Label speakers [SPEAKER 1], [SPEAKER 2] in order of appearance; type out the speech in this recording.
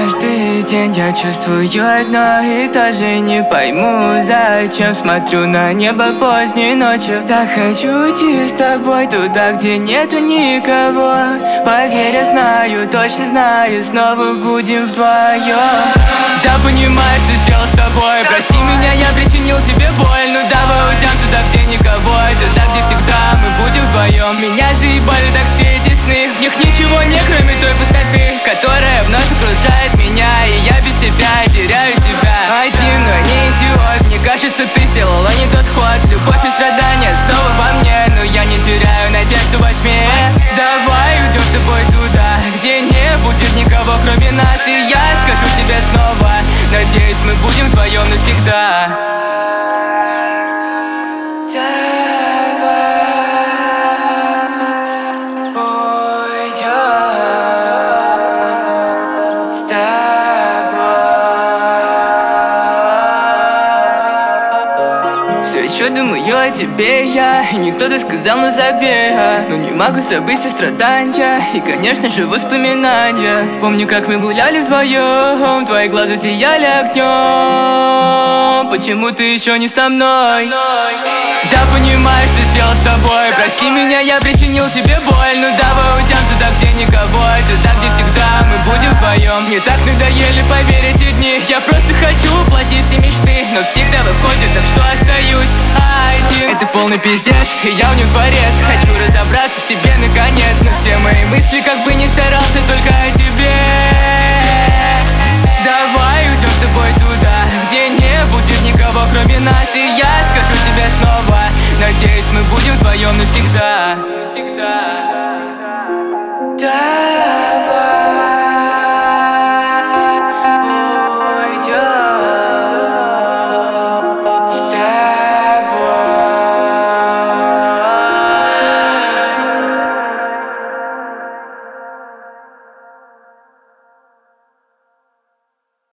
[SPEAKER 1] Каждый день я чувствую одно и то же. Не пойму, зачем смотрю на небо поздней ночью. Так хочу идти с тобой туда, где нету никого. Поверь, я знаю, точно знаю, снова будем вдвоем. Да, понимаешь, что сделал с тобой. Прости меня, я причинил тебе боль. Ну давай уйдем туда, где никого. Туда, где всегда мы будем вдвоем. Меня заебали так все эти сны. В них ничего не кроме той пустоты, которая вновь окружает меня. И я без тебя теряю себя. Один, но не идиот. Мне кажется, ты сделала не тот ход. Любовь и страдания снова во мне, но я не теряю надежду во тьме. Давай уйдем с тобой туда, где не будет никого кроме нас. И я скажу тебе снова, надеюсь, мы будем вдвоем навсегда. Все еще думаю о тебе я, и не кто-то сказал, но забей. Но не могу забыть все страдания и, конечно же, воспоминания. Помню, как мы гуляли вдвоем, твои глаза сияли огнем. Почему ты еще не со мной? Да, понимаешь, что сделал с тобой. Прости меня, я причинил тебе боль. Ну давай уйдем туда, где никого. Туда, где всегда мы будем вдвоем. Мне так надоели, поверь, эти дни. Я просто хочу воплотить все мечты, но всегда выходит так, что остаюсь один. Это полный пиздец, и я в нем творец. Хочу разобраться в себе наконец, но все мои мысли, как бы не старался, только о тебе.